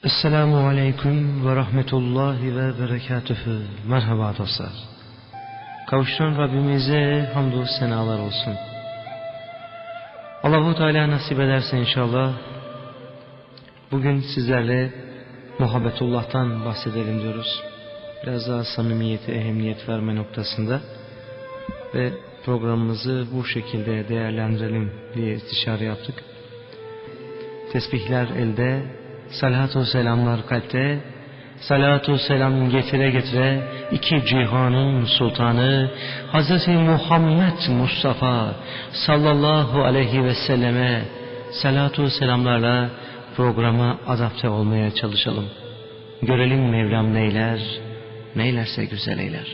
Esselamu Aleyküm ve Rahmetullahi ve Berekatühü. Merhaba dostlar. Kavuşturan Rabbimize hamdü senalar olsun. Allah-u Teala nasip ederse inşallah bugün sizlerle muhabbetullah'tan bahsedelim diyoruz. Biraz daha samimiyeti, ehemmiyet verme noktasında ve programımızı bu şekilde değerlendirelim diye istişare yaptık. Tesbihler elde, salatu selamlar kalpte, salatu selam getire getire iki cihanın sultanı Hz. Muhammed Mustafa sallallahu aleyhi ve selleme salatu selamlarla programa adapte olmaya çalışalım. Görelim Mevlam neyler, neylerse güzel eyler.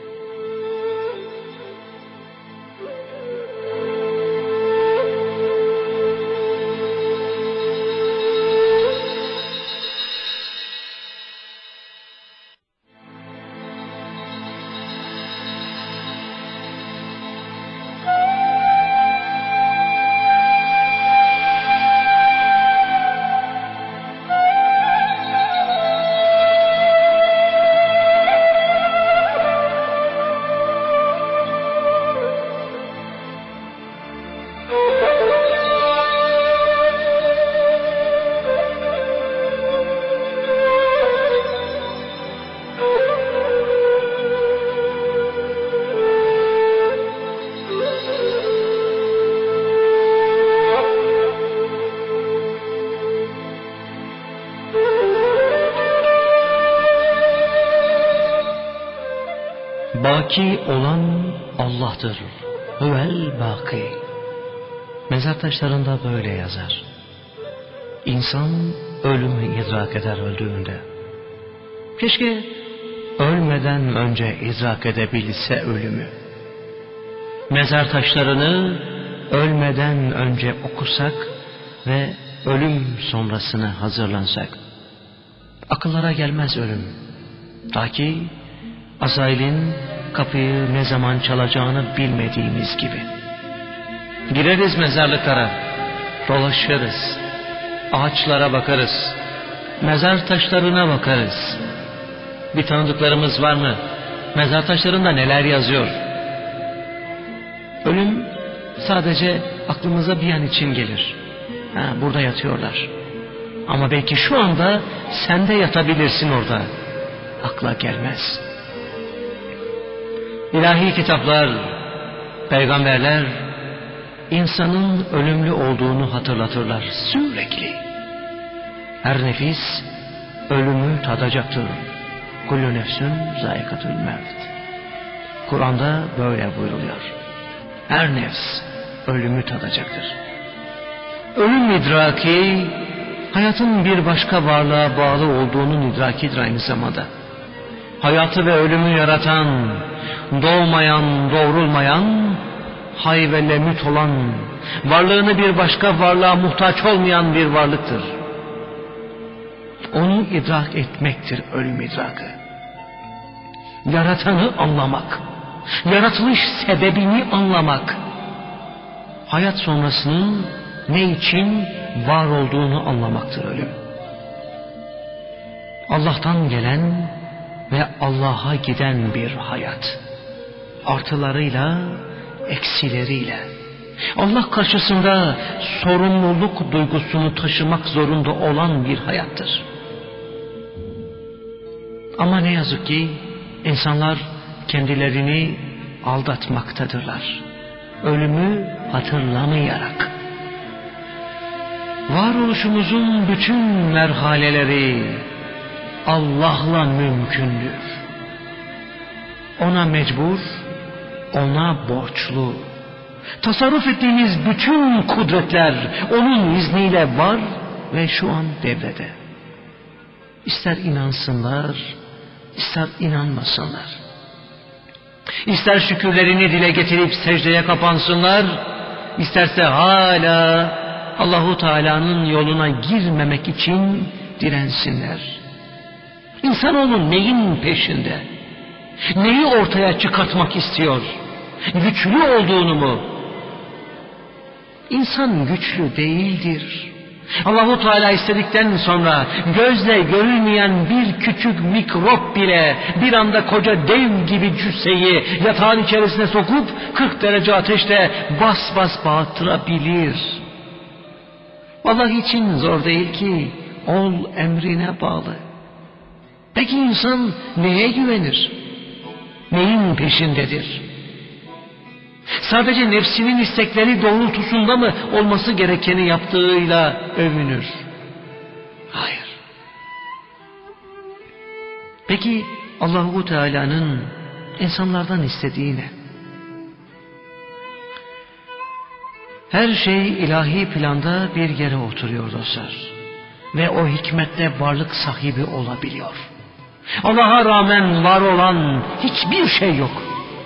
Baki olan Allah'tır. Huvel baki. Mezar taşlarında böyle yazar. İnsan ölümü idrak eder öldüğünde. Keşke ölmeden önce idrak edebilse ölümü. Mezar taşlarını ölmeden önce okusak ve ölüm sonrasını hazırlansak. Akıllara gelmez ölüm. Ta ki Azrail'in kapıyı ne zaman çalacağını bilmediğimiz gibi. Gireriz mezarlıklara, dolaşırız, ağaçlara bakarız, mezar taşlarına bakarız. Bir tanıdıklarımız var mı? Mezar taşlarında neler yazıyor? Ölüm sadece aklımıza bir an için gelir. Burada yatıyorlar. Ama belki şu anda sen de yatabilirsin orada. Akla gelmez. İlahi kitaplar, peygamberler insanın ölümlü olduğunu hatırlatırlar sürekli. Her nefis ölümü tadacaktır. Kullu nefsün zâikatül mevt. Kur'an'da böyle buyruluyor. Her nefs ölümü tadacaktır. Ölüm idraki hayatın bir başka varlığa bağlı olduğunun idrakidir aynı zamanda. Hayatı ve ölümü yaratan, doğmayan, doğrulmayan, hay ve lemüt olan, varlığını bir başka varlığa muhtaç olmayan bir varlıktır. Onu idrak etmektir ölüm idrakı. Yaratanı anlamak, yaratılış sebebini anlamak, hayat sonrasının ne için var olduğunu anlamaktır ölüm. Allah'tan gelen ve Allah'a giden bir hayat. Artılarıyla, eksileriyle. Allah karşısında sorumluluk duygusunu taşımak zorunda olan bir hayattır. Ama ne yazık ki insanlar kendilerini aldatmaktadırlar. Ölümü hatırlamayarak. Varoluşumuzun bütün merhaleleri Allah'la mümkündür. Ona mecbur, ona borçlu. Tasarruf ettiğimiz bütün kudretler onun izniyle var ve şu an devrede. İster inansınlar, ister inanmasınlar. İster şükürlerini dile getirip secdeye kapansınlar, isterse hala Allahu Teala'nın yoluna girmemek için dirensinler. İnsanoğlu neyin peşinde? Neyi ortaya çıkartmak istiyor? Güçlü olduğunu mu? İnsan güçlü değildir. Allah-u Teala istedikten sonra gözle görülmeyen bir küçük mikrop bile bir anda koca dev gibi cüsseyi yatağın içerisine sokup 40 derece ateşte bas bas bağırtırabilir. Allah için zor değil ki, ol emrine bağlı. Peki insan neye güvenir? Neyin peşindedir? Sadece nefsinin istekleri doğrultusunda mı olması gerekeni yaptığıyla övünür? Hayır. Peki Allah-u Teala'nın insanlardan istediği ne? Her şey ilahi planda bir yere oturuyor dostlar. Ve o hikmetle varlık sahibi olabiliyor. Allah'a rağmen var olan hiçbir şey yok.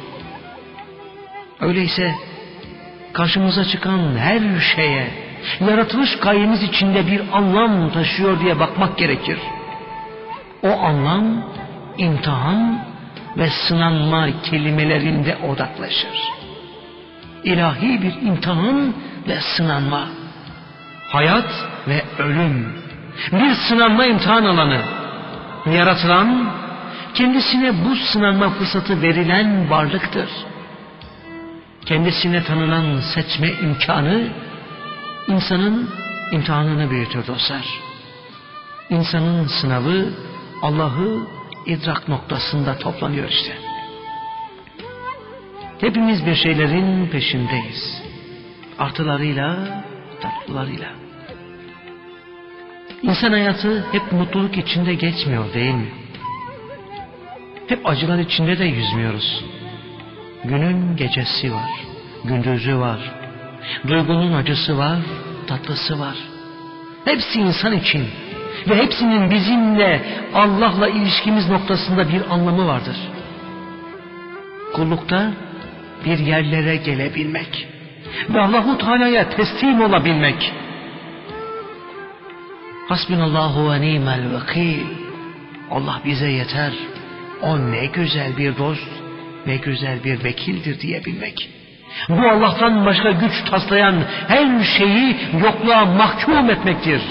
Öyleyse karşımıza çıkan her şeye yaratılış gayemiz içinde bir anlam taşıyor diye bakmak gerekir. O anlam imtihan ve sınanma kelimelerinde odaklaşır. İlahi bir imtihan ve sınanma. Hayat ve ölüm. Bir sınanma imtihan alanı. Yaratılan, kendisine bu sınanma fırsatı verilen varlıktır. Kendisine tanınan seçme imkanı, insanın imtihanını büyütür dostlar. İnsanın sınavı, Allah'ı idrak noktasında toplanıyor işte. Hepimiz bir şeylerin peşindeyiz. Artılarıyla, tatlılarıyla. İnsan hayatı hep mutluluk içinde geçmiyor değil mi? Hep acılar içinde de yüzmüyoruz. Günün gecesi var, gündüzü var. Duygunun acısı var, tatlısı var. Hepsi insan için ve hepsinin bizimle Allah'la ilişkimiz noktasında bir anlamı vardır. Kullukta bir yerlere gelebilmek ve Allah-u Teala'ya teslim olabilmek. Hasbunallahu ve ni'mel vekil. Allah bize yeter. O ne güzel bir dost, ne güzel bir vekildir diyebilmek. Bu Allah'tan başka güç taslayan her şeyi yokluğa mahkum etmektir.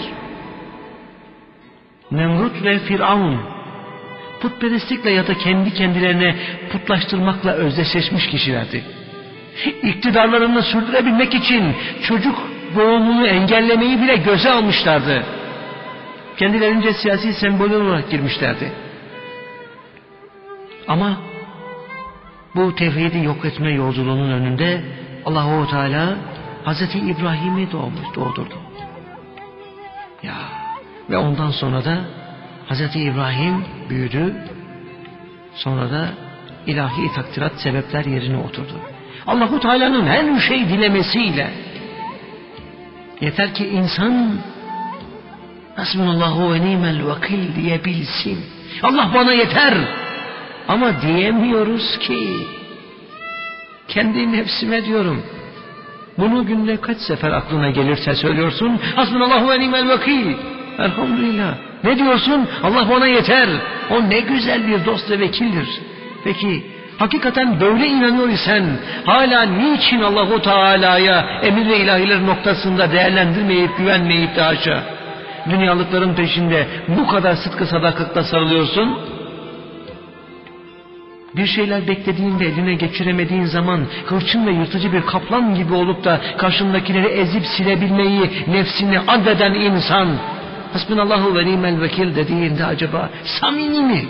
Nemrut ve Firavun putperestlikle ya da kendi kendilerine putlaştırmakla özdeşleşmiş kişilerdi. İktidarlarını sürdürebilmek için çocuk doğumunu engellemeyi bile göze almışlardı. Kendilerince siyasi sembol olarak girmişlerdi. Ama bu tevhidi yok etme yolculuğunun önünde Allah-u Teala Hazreti İbrahim'i doğdurdu. Ya ve ondan sonra da Hazreti İbrahim büyüdü. Sonra da ilahi takdirat sebepler yerine oturdu. Allah-u Teala'nın her şey dilemesiyle yeter ki insan Hasbunallahu ve ni'mel vekil diyebilsin. Allah bana yeter. Ama diyemiyoruz ki. Kendi nefsime diyorum. Bunu günde kaç sefer aklına gelirse söylüyorsun. Hasbunallahu ve ni'mel vekil. Elhamdülillah. Ne diyorsun? Allah bana yeter. O ne güzel bir dost ve vekildir. Peki hakikaten böyle inanıyor isen hala niçin Allah-u Teala'ya emir ve ilahiler noktasında değerlendirmeyip güvenmeyip de haşa dünyalıkların peşinde bu kadar sıdkı sadakatle sarılıyorsun? Bir şeyler beklediğin ve eline geçiremediğin zaman hırçın ve yırtıcı bir kaplan gibi olup da karşındakileri ezip silebilmeyi nefsine addeden insan Hasbunallahu ve ni'mel vekil dediğinde acaba samimi mi?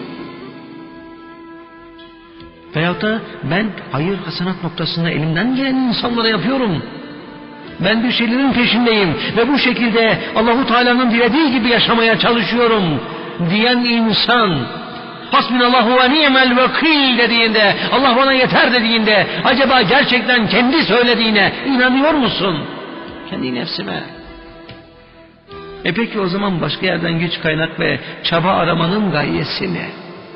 Veyahut da ben hayır hasenat noktasında elimden gelen insanlara yapıyorum. Ben bir şeylerin peşindeyim ve bu şekilde Allah-u Teala'nın dilediği gibi yaşamaya çalışıyorum diyen insan Hasbunallahu ve ni'mel vekil dediğinde, Allah bana yeter dediğinde acaba gerçekten kendi söylediğine inanıyor musun? Kendi nefsime. Peki o zaman başka yerden güç kaynak ve çaba aramanın gayesi ne?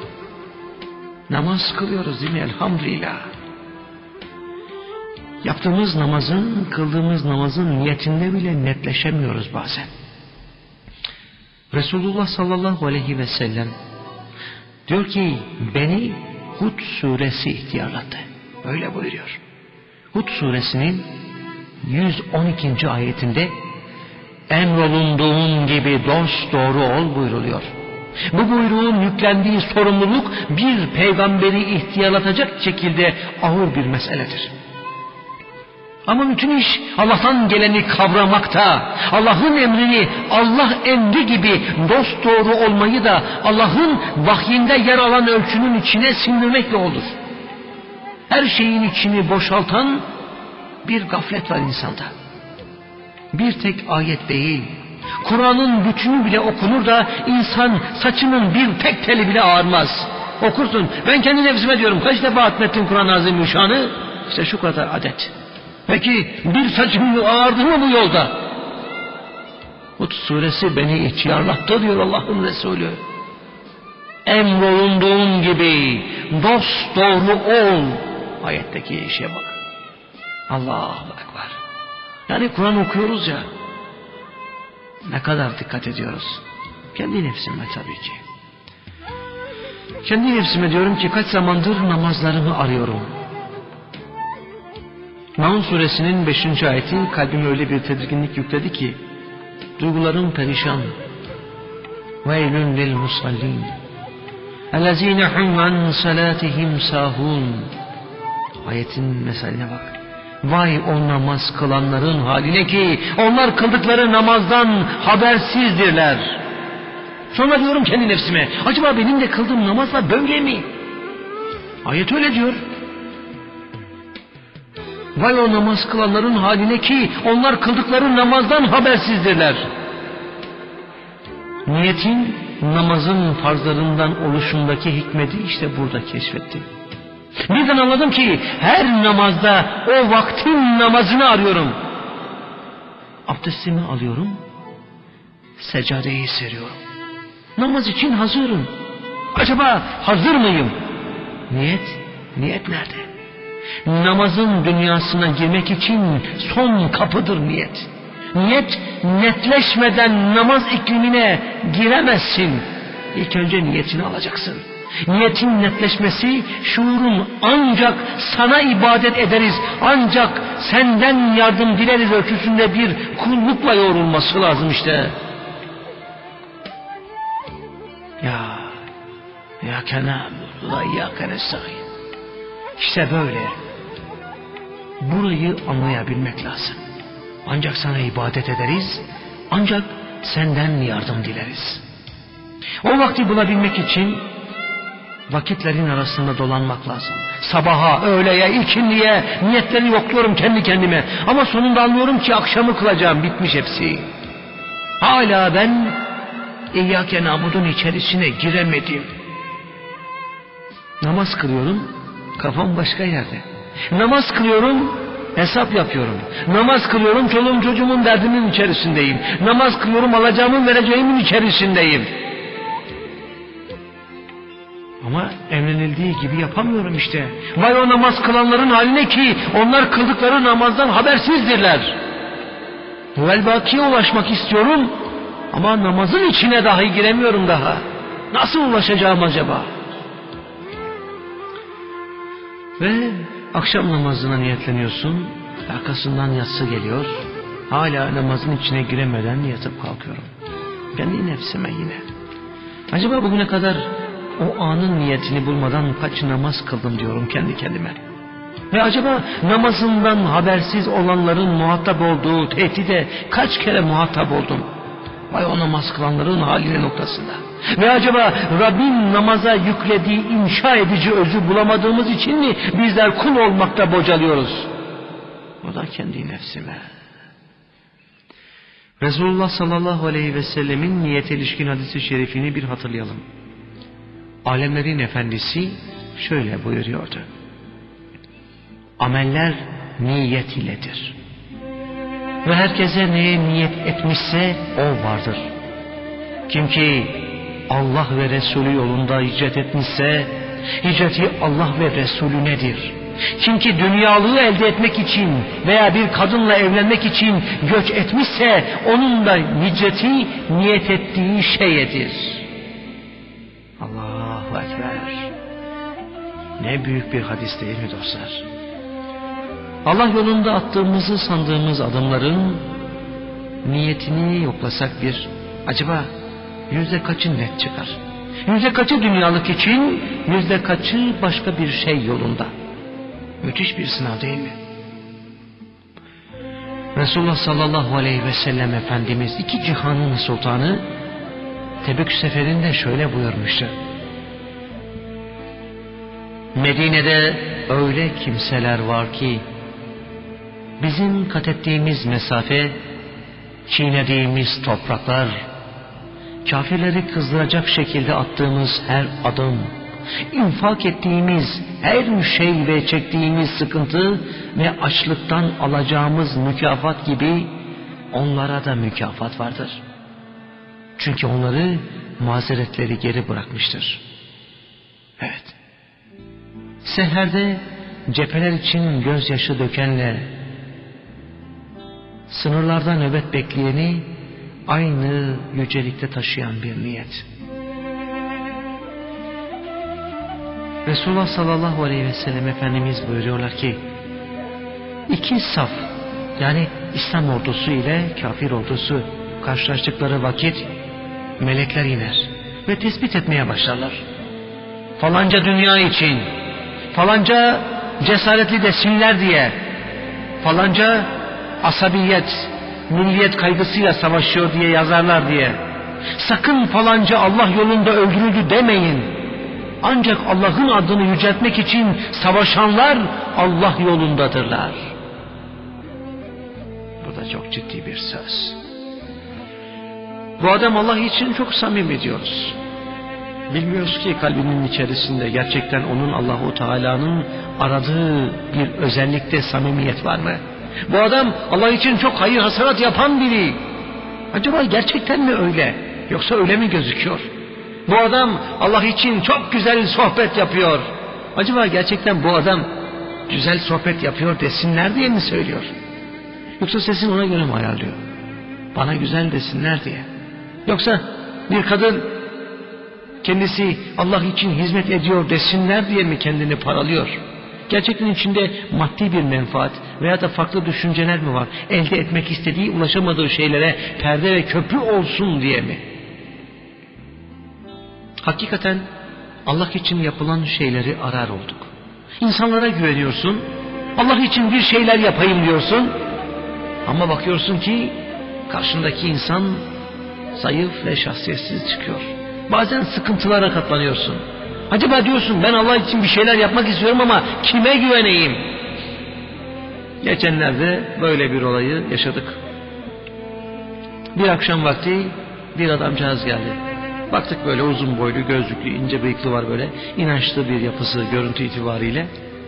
Namaz kılıyoruz değil mi? Elhamdülillah. Yaptığımız namazın, kıldığımız namazın niyetinde bile netleşemiyoruz bazen. Resulullah sallallahu aleyhi ve sellem diyor ki beni Hud suresi ihtiyarlattı. Öyle buyuruyor. Hud suresinin 112. ayetinde emrolunduğun gibi dost doğru ol buyruluyor. Bu buyruğun yüklendiği sorumluluk bir peygamberi ihtiyarlatacak şekilde ağır bir meseledir. Ama bütün iş Allah'tan geleni kavramakta, Allah'ın emrini Allah emri gibi dost doğru olmayı da Allah'ın vahyinde yer alan ölçünün içine sindirmekle olur. Her şeyin içini boşaltan bir gaflet var insanda. Bir tek ayet değil, Kur'an'ın bütünü bile okunur da insan saçının bir tek teli bile ağarmaz. Okursun, ben kendi nefsime diyorum, kaç defa hatmettin Kur'an-ı Azimüşşan'ı? İşte şu kadar adet. Peki bir saçın ağardı mı bu yolda? Hud suresi beni ihtiyarlattı diyor Allah'ın Resulü. Emrolunduğun gibi dost doğru ol. Ayetteki işe bak. Allahu Ekber. Yani Kur'an okuyoruz ya, ne kadar dikkat ediyoruz. Kendi nefsime tabii ki. Kendi nefsime diyorum ki kaç zamandır namazlarımı arıyorum. Naun suresinin 5. ayeti kalbime öyle bir tedirginlik yükledi ki duygularım perişan. Veylün lil musallin ellezine hum an salatihim sahun. Ayetin mesaline bak. Vay o namaz kılanların haline ki onlar kıldıkları namazdan habersizdirler. Sonra diyorum kendi nefsime, acaba benim de kıldığım namazla böyle mi? Ayet öyle diyor. Vay o namaz kılanların haline ki onlar kıldıkları namazdan habersizdirler. Niyetin namazın farzlarından oluşundaki hikmeti işte burada keşfettim. Birden anladım ki her namazda o vaktin namazını arıyorum. Abdestimi alıyorum, seccadeyi seriyorum. Namaz için hazırım. Acaba hazır mıyım? Niyet nerede? Namazın dünyasına girmek için son kapıdır niyet. Niyet netleşmeden namaz iklimine giremezsin. İlk önce niyetini alacaksın. Niyetin netleşmesi, şuurun ancak sana ibadet ederiz, ancak senden yardım dileriz ölçüsünde bir kullukla yoğrulması lazım işte. Ya kenâbudu ve iyyâke nestaîn. İşte böyle. Burayı anlayabilmek lazım. Ancak sana ibadet ederiz, ancak senden yardım dileriz. O vakti bulabilmek için vakitlerin arasında dolanmak lazım. Sabaha, öğleye, ikindiye niyetleri yokluyorum kendi kendime. Ama sonunda anlıyorum ki akşamı kılacağım, bitmiş hepsi. Hala ben İyyâke na'budun içerisine giremedim. Namaz kılıyorum, kafam başka yerde. Namaz kılıyorum, hesap yapıyorum. Namaz kılıyorum, çoluğum çocuğumun derdinin içerisindeyim. Namaz kılıyorum, alacağımın vereceğimin içerisindeyim. Ama emrenildiği gibi yapamıyorum işte. Vay o namaz kılanların haline ki onlar kıldıkları namazdan habersizdirler. Vel-Baki'ye ulaşmak istiyorum ama namazın içine dahi giremiyorum daha. Nasıl ulaşacağım acaba? Ve akşam namazına niyetleniyorsun, arkasından yatsı geliyor, hala namazın içine giremeden yatıp kalkıyorum. Kendi nefsime yine. Acaba bugüne kadar o anın niyetini bulmadan kaç namaz kıldım diyorum kendi kendime. Ve acaba namazından habersiz olanların muhatap olduğu tehdide kaç kere muhatap oldum? Vay o namaz kılanların haline noktasında. Ve acaba Rabbin namaza yüklediği inşa edici özü bulamadığımız için mi bizler kul olmakta bocalıyoruz? O da kendi nefsime. Resulullah sallallahu aleyhi ve sellemin niyete ilişkin hadis-i şerifini bir hatırlayalım. Alemlerin efendisi şöyle buyuruyordu. Ameller niyet iledir. Ve herkese neye niyet etmişse o vardır. Kim ki Allah ve Resulü yolunda hicret etmişse hicreti Allah ve Resulünedir. Kim ki dünyalığı elde etmek için veya bir kadınla evlenmek için göç etmişse onun da hicreti niyet ettiği şeyedir. Allahu Ekber. Ne büyük bir hadis değil mi dostlar? Allah yolunda attığımızı sandığımız adımların niyetini yoklasak acaba yüzde kaçı net çıkar? Yüzde kaçı dünyalık için, yüzde kaçı başka bir şey yolunda? Müthiş bir sınav değil mi? Resulullah sallallahu aleyhi ve sellem Efendimiz, iki cihanın sultanı, Tebük seferinde şöyle buyurmuştu: Medine'de öyle kimseler var ki bizim kat ettiğimiz mesafe, çiğnediğimiz topraklar, kafirleri kızdıracak şekilde attığımız her adım, infak ettiğimiz her şey ve çektiğimiz sıkıntı ve açlıktan alacağımız mükafat gibi onlara da mükafat vardır. Çünkü onları mazeretleri geri bırakmıştır. Evet. Seherde cepheler için gözyaşı dökenle sınırlarda nöbet bekleyeni aynı yücelikte taşıyan bir niyet. Resulullah sallallahu aleyhi ve sellem Efendimiz buyuruyorlar ki, iki saf, yani İslam ordusu ile kafir ordusu karşılaştıkları vakit melekler iner ve tespit etmeye başlarlar. Falanca dünya için, falanca cesaretli desinler diye, falanca asabiyet, milliyet kaygısıyla savaşıyor diye yazarlar diye. Sakın falanca Allah yolunda öldürüldü demeyin. Ancak Allah'ın adını yüceltmek için savaşanlar Allah yolundadırlar. Bu da çok ciddi bir söz. Bu adam Allah için çok samimi diyoruz. Bilmiyoruz ki kalbinin içerisinde gerçekten onun Allahu Teala'nın aradığı bir özellikte samimiyet var mı? Bu adam Allah için çok hayır hasenat yapan biri. Acaba gerçekten mi öyle? Yoksa öyle mi gözüküyor? Bu adam Allah için çok güzel sohbet yapıyor. Acaba gerçekten bu adam güzel sohbet yapıyor desinler diye mi söylüyor? Yoksa sesini ona göre mi ayarlıyor? Bana güzel desinler diye. Yoksa bir kadın kendisi Allah için hizmet ediyor desinler diye mi kendini paralıyor? Gerçekten içinde maddi bir menfaat veya da farklı düşünceler mi var? Elde etmek istediği, ulaşamadığı şeylere perde ve köprü olsun diye mi? Hakikaten Allah için yapılan şeyleri arar olduk. İnsanlara güveniyorsun, Allah için bir şeyler yapayım diyorsun, ama bakıyorsun ki karşındaki insan zayıf ve şahsiyetsiz çıkıyor. Bazen sıkıntılara katlanıyorsun. Acaba diyorsun ben Allah için bir şeyler yapmak istiyorum ama kime güveneyim? Geçenlerde böyle bir olayı yaşadık. Bir akşam vakti bir adamcağız geldi. Baktık böyle uzun boylu, gözlüklü, ince bıyıklı var böyle. İnançlı bir yapısı görüntü itibariyle.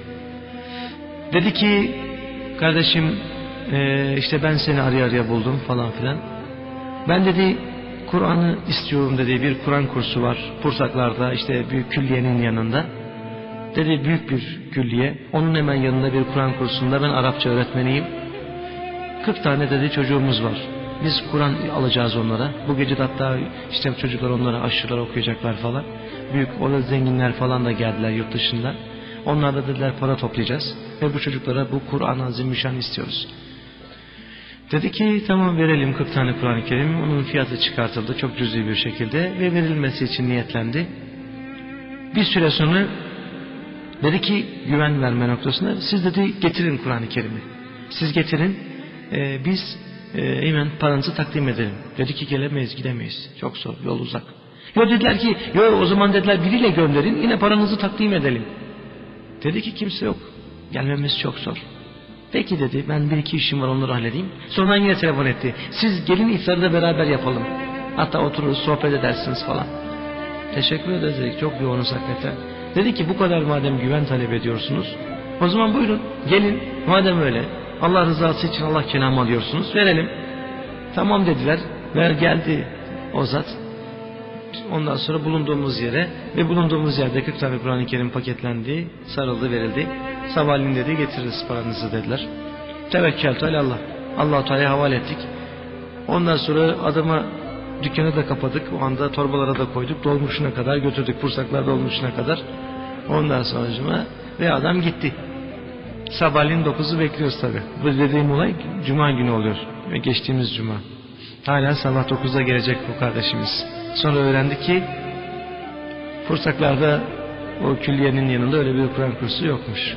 Dedi ki kardeşim işte ben seni araya buldum falan filan. Ben dedi Kur'an'ı istiyorum dedi. Bir Kur'an kursu var Pursaklar'da, işte büyük külliyenin yanında. Dedi büyük bir külliye. Onun hemen yanında bir Kur'an kursunda ben Arapça öğretmeniyim. 40 tane dedi çocuğumuz var. Biz Kur'an alacağız onlara. Bu gece de hatta işte çocuklar onlara aşırılar okuyacaklar falan. Büyük orada zenginler falan da geldiler yurt dışından. Onlar da dediler para toplayacağız. Ve bu çocuklara bu Kur'an-ı Azimüşşan istiyoruz. Dedi ki tamam verelim 40 tane Kur'an-ı Kerim. Onun fiyatı çıkartıldı çok cüzi bir şekilde ve verilmesi için niyetlendi. Bir süre sonra dedi ki güven verme noktasında siz dedi getirin Kur'an-ı Kerim'i. Siz getirin biz hemen paranızı takdim edelim. Dedi ki gelemeyiz gidemeyiz. Çok zor yol uzak. Yo dediler ki yo o zaman dediler biriyle gönderin yine paranızı takdim edelim. Dedi ki kimse yok. Gelmemiz çok zor. Peki dedi ben bir iki işim var onları halledeyim. Sonra yine telefon etti. Siz gelin iftarı da beraber yapalım. Hatta otururuz sohbet edersiniz falan. Teşekkür ederiz dedik. Çok yoğunuz hakikaten. Dedi ki bu kadar madem güven talep ediyorsunuz. O zaman buyurun gelin. Madem öyle Allah rızası için Allah kelamı alıyorsunuz. Verelim. Tamam dediler. Ver geldi o zat. Ondan sonra bulunduğumuz yere ve bulunduğumuz yerde 40 tane Kur'an-ı Kerim paketlendi, sarıldı, verildi. Sabahleyin dedi getiririz paranızı dediler. Tevekkeltu alallah. Allah-u Teala'ya havale ettik. Ondan sonra adama dükkanı da kapadık. O anda torbalara da koyduk. Dolmuşuna kadar götürdük. Pursaklar dolmuşuna kadar. Ondan sonra ve adam gitti. Sabahleyin 9'u bekliyoruz tabi. Bu dediğim olay Cuma günü oluyor. Geçtiğimiz Cuma. Hala sabah 9'da gelecek bu kardeşimiz. Sonra öğrendik ki Pursaklar'da o külliyenin yanında öyle bir Kur'an kursu yokmuş.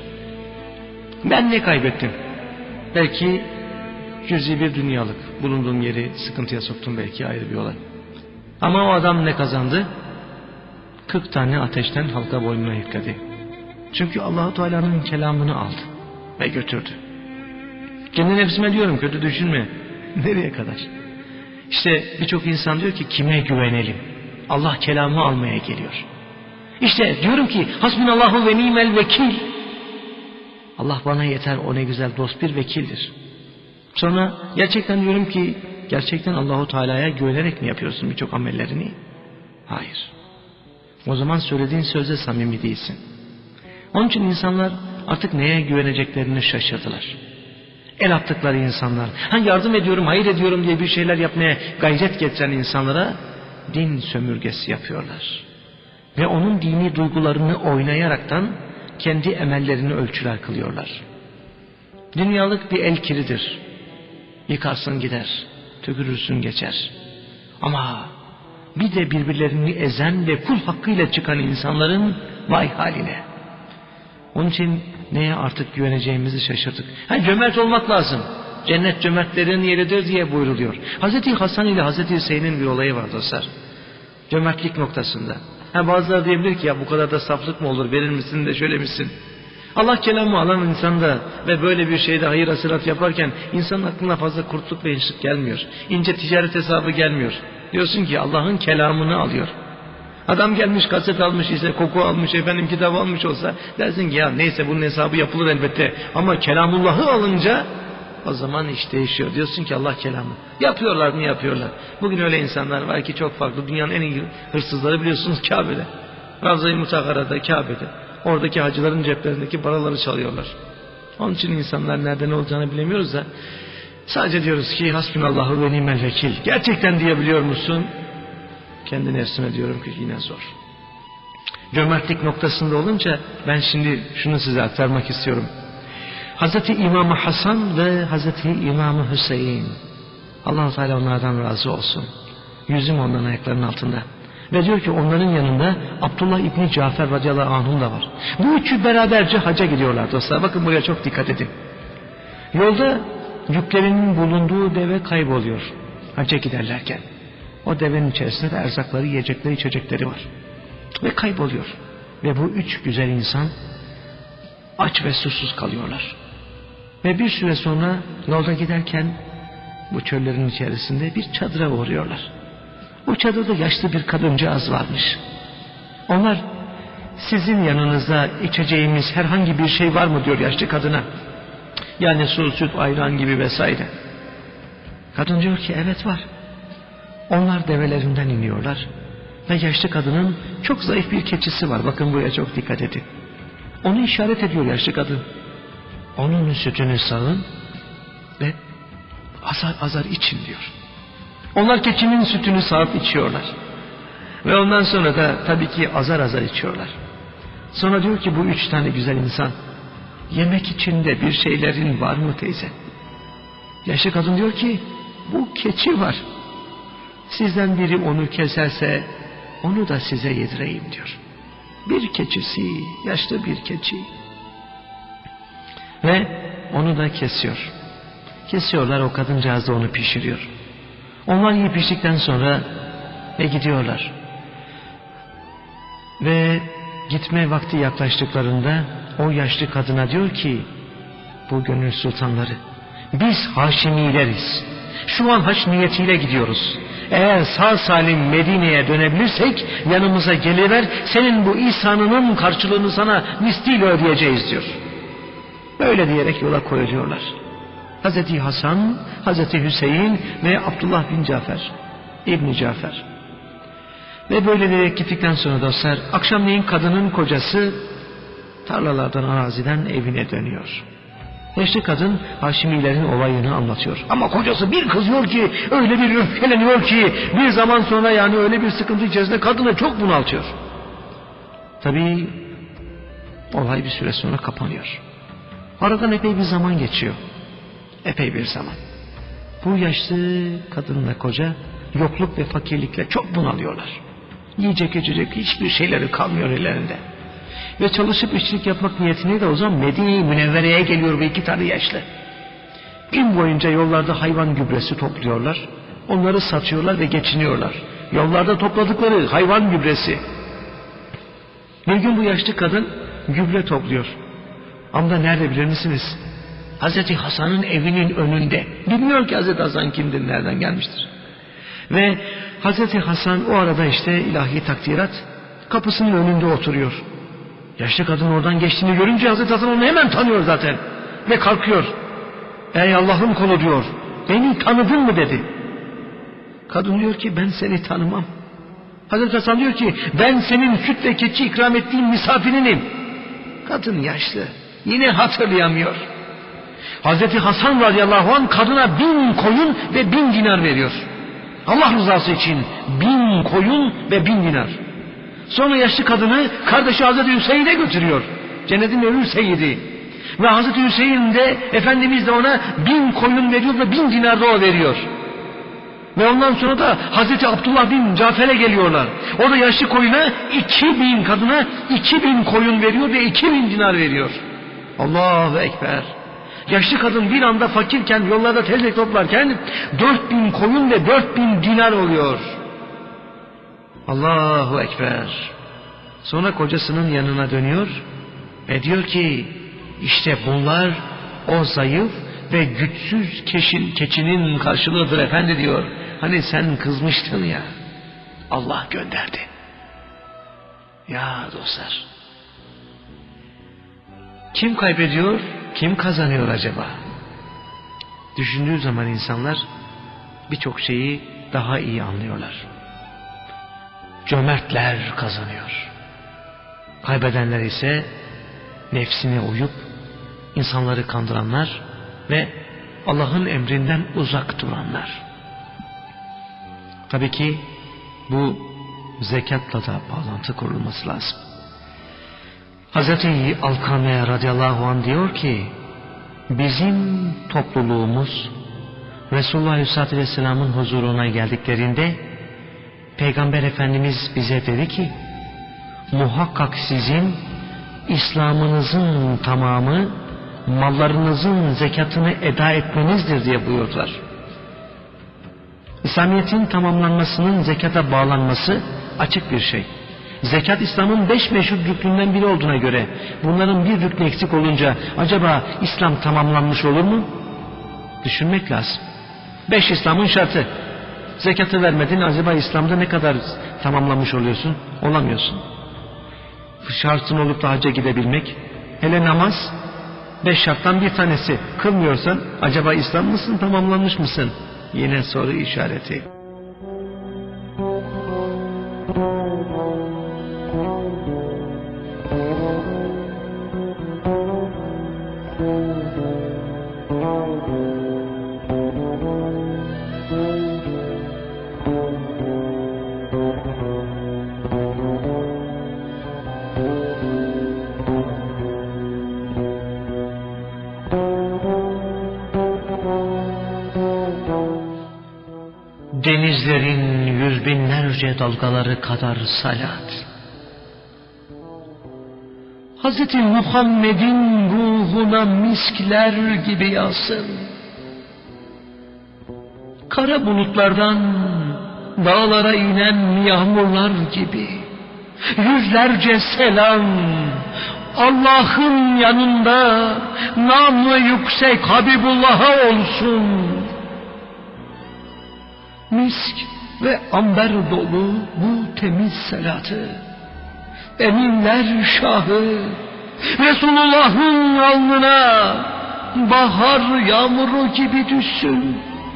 Ben ne kaybettim? Belki cüzi bir dünyalık. Bulunduğum yeri sıkıntıya soktum, belki ayrı bir olay. Ama o adam ne kazandı? 40 tane ateşten halka boynuna yükledi. Çünkü Allah-u Teala'nın kelamını aldı ve götürdü. Kendi nefsime diyorum, kötü düşünme. Nereye kadar? İşte birçok insan diyor ki kime güvenelim? Allah kelamı almaya geliyor. İşte diyorum ki hasbunallahu ve nimel vekil. Allah bana yeter, o ne güzel dost, bir vekildir. Sonra gerçekten diyorum ki gerçekten Allahu Teala'ya güvenerek mi yapıyorsun birçok amellerini? Hayır. O zaman söylediğin sözde samimi değilsin. Onun için insanlar artık neye güveneceklerini şaşırdılar. El attıkları insanlar, yardım ediyorum, hayır ediyorum diye bir şeyler yapmaya gayret getiren insanlara din sömürgesi yapıyorlar. Ve onun dini duygularını oynayaraktan kendi emellerini ölçüler kılıyorlar. Dünyalık bir el kiridir. Yıkarsın gider, tükürürsün geçer. Ama bir de birbirlerini ezen ve kul hakkıyla çıkan insanların vay haline. Onun için neye artık güveneceğimizi şaşırdık. Cömert olmak lazım. Cennet cömertlerin yeridir diye buyruluyor. Hazreti Hasan ile Hazreti Hüseyin'in bir olayı var dostlar. Cömertlik noktasında. Bazıları diyebilir ki ya bu kadar da saflık mı olur, verir misin de şöyle misin? Allah kelamı alan insanda ve böyle bir şeyde hayır hasenat yaparken insanın aklına fazla kurtluk ve inşik gelmiyor. İnce ticaret hesabı gelmiyor. Diyorsun ki Allah'ın kelamını alıyor. Adam gelmiş kaset almış, ise koku almış, kitap almış olsa dersin ki ya neyse bunun hesabı yapılır elbette. Ama kelamullahı alınca o zaman iş değişiyor. Diyorsun ki Allah kelamı. Yapıyorlar mı? Yapıyorlar. Bugün öyle insanlar var ki çok farklı. Dünyanın en iyi hırsızları biliyorsunuz Kabe'de. Ravza-i Mutaharra'da, Kabe'de. Oradaki hacıların ceplerindeki paraları çalıyorlar. Onun için insanlar nerede ne olacağını bilemiyoruz da sadece diyoruz ki hasbunallahu ve nimel vekil. Gerçekten diyebiliyor musun? Kendi nefsime diyorum ki yine zor. Cömertlik noktasında olunca ben şimdi şunu size aktarmak istiyorum. Hazreti İmam-ı Hasan ve Hazreti İmam-ı Hüseyin, Allah-u Teala onlardan razı olsun. Yüzüm onların ayaklarının altında. Ve diyor ki onların yanında Abdullah İbni Cafer radıyallahu anh'un da var. Bu üçü beraberce hacca gidiyorlar dostlar. Bakın buraya çok dikkat edin. Yolda yüklerinin bulunduğu deve kayboluyor hacca giderlerken. O devenin içerisinde de erzakları, yiyecekleri, içecekleri var. Ve kayboluyor. Ve bu üç güzel insan aç ve susuz kalıyorlar. Ve bir süre sonra yolda giderken bu çöllerin içerisinde bir çadıra uğruyorlar. O çadırda yaşlı bir kadıncağız varmış. Onlar sizin yanınızda içeceğimiz herhangi bir şey var mı diyor yaşlı kadına. Yani su, süt, ayran gibi vesaire. Kadın diyor ki evet var. Onlar develerinden iniyorlar. Ve yaşlı kadının çok zayıf bir keçisi var. Bakın buraya çok dikkat edin. Onu işaret ediyor yaşlı kadın. Onun sütünü sağın ve azar azar için diyor. Onlar keçinin sütünü sağıp içiyorlar. Ve ondan sonra da tabii ki azar azar içiyorlar. Sonra diyor ki bu üç tane güzel insan, yemek içinde bir şeylerin var mı teyze? Yaşlı kadın diyor ki bu keçi var. Sizden biri onu keserse onu da size yedireyim diyor. Bir keçisi, yaşlı bir keçi. Ve onu da kesiyor. Kesiyorlar, o kadıncağız da onu pişiriyor. Onlar iyi piştikten sonra gidiyorlar. Ve gitme vakti yaklaştıklarında o yaşlı kadına diyor ki bu gönül sultanları, biz Haşimileriz. Şu an haç niyetiyle gidiyoruz. Eğer sağ salim Medine'ye dönebilirsek yanımıza geliver, senin bu ihsanının karşılığını sana misliyle ödeyeceğiz diyor. Böyle diyerek yola koyuyorlar. Hazreti Hasan, Hazreti Hüseyin ve Abdullah bin Cafer, İbni Cafer. Ve böyle diyerek gittikten sonra dostlar, akşamleyin kadının kocası tarlalardan, araziden evine dönüyor. Yaşlı kadın Haşimilerin olayını anlatıyor. Ama kocası bir kızıyor ki, öyle bir öfkeleniyor ki, bir zaman sonra yani öyle bir sıkıntı içerisinde kadını çok bunaltıyor. Tabii olay bir süre sonra kapanıyor. Aradan epey bir zaman geçiyor. Epey bir zaman. Bu yaşlı kadınla koca yokluk ve fakirlikle çok bunalıyorlar. Yiyecek içecek hiçbir şeyleri kalmıyor ellerinde. Ve çalışıp işçilik yapmak niyetine de o zaman Medine-i Münevvere'ye geliyor bu iki tane yaşlı. Gün boyunca yollarda hayvan gübresi topluyorlar. Onları satıyorlar ve geçiniyorlar. Yollarda topladıkları hayvan gübresi. Bir gün bu yaşlı kadın gübre topluyor. Ama nerede bilir misiniz? Hazreti Hasan'ın evinin önünde. Bilmiyor ki Hazreti Hasan kimdir, nereden gelmiştir. Ve Hazreti Hasan o arada işte ilahi takdirat kapısının önünde oturuyor. Yaşlı kadın oradan geçtiğini görünce Hazreti Hasan onu hemen tanıyor zaten. Ve kalkıyor. Ey Allah'ın kulu diyor. Beni tanıdın mı dedi. Kadın diyor ki ben seni tanımam. Hazreti Hasan diyor ki ben senin süt ve keçi ikram ettiğin misafirinim. Kadın yaşlı. Yine hatırlayamıyor. Hazreti Hasan radıyallahu anh kadına 1000 koyun ve 1000 dinar veriyor. Allah rızası için 1000 koyun ve 1000 dinar. Sonra yaşlı kadını kardeşi Hazreti Hüseyin'e götürüyor. Cennetin ölü Seyyidi. Ve Hazreti Hüseyin de Efendimiz de ona 1000 koyun veriyor ve 1000 dinar da o veriyor. Ve ondan sonra da Hazreti Abdullah bin Cafer'e geliyorlar. O da yaşlı koyuna 2000, kadına 2000 koyun veriyor ve 2000 dinar veriyor. Allahu Ekber. Yaşlı kadın bir anda fakirken, yollarda tezek toplarken 4000 koyun ve 4000 dinar oluyor. Allahu Ekber. Sonra kocasının yanına dönüyor ve diyor ki işte bunlar o zayıf ve güçsüz keçinin karşılığıdır efendi diyor. Hani sen kızmıştın ya, Allah gönderdi. Ya dostlar, kim kaybediyor, kim kazanıyor acaba? Düşündüğü zaman insanlar birçok şeyi daha iyi anlıyorlar. Cömertler kazanıyor. Kaybedenler ise nefsine uyup insanları kandıranlar ve Allah'ın emrinden uzak duranlar. Tabii ki bu zekatla da bağlantı kurulması lazım. Hazreti Alkame radıyallahu anh diyor ki bizim topluluğumuz Resulullah Aleyhisselatü Vesselam'ın huzuruna geldiklerinde Peygamber Efendimiz bize dedi ki muhakkak sizin İslam'ınızın tamamı mallarınızın zekatını eda etmenizdir diye buyurdular. İslamiyet'in tamamlanmasının zekata bağlanması açık bir şey. Zekat İslam'ın 5 meşhur rüknünden biri olduğuna göre bunların bir rüknü eksik olunca acaba İslam tamamlanmış olur mu? Düşünmek lazım. 5 İslam'ın şartı. Zekatı vermedin, acaba İslam'da ne kadar tamamlanmış oluyorsun? Olamıyorsun. Şartın olup da hacca gidebilmek. Hele namaz 5 şarttan bir tanesi. Kılmıyorsan acaba İslam mısın, tamamlanmış mısın? Yine soru işareti. Denizlerin yüz binlerce dalgaları kadar salat. Hazreti Muhammed'in ruhuna miskler gibi yağsın. Kara bulutlardan dağlara inen yağmurlar gibi yüzlerce selam Allah'ın yanında namı yüksek Habibullah'a olsun. Misk ve amber dolu bu temiz salatı eminler şahı Resulullah'ın alnına bahar yağmuru gibi düşsün.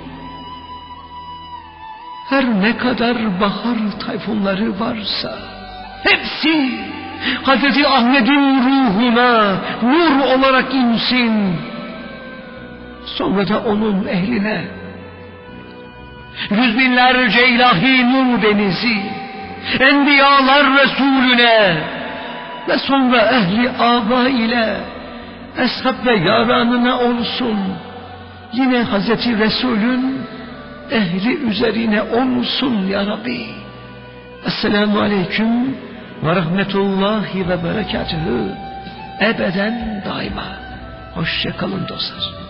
Her ne kadar bahar tayfunları varsa hepsi Hazreti Ahmet'in ruhuna nur olarak insin. Sonra da onun ehline yüz binlerce ilahi nur denizi Enbiyalar Resulüne ve sonra ehli aba ile eshab ve yaranına olsun. yine Hazreti Resul'ün ehli üzerine olsun ya Rabbi. Esselamu Aleyküm ve Rahmetullahi ve Berekatühü. Ebeden daima. Hoşça kalın dostlar.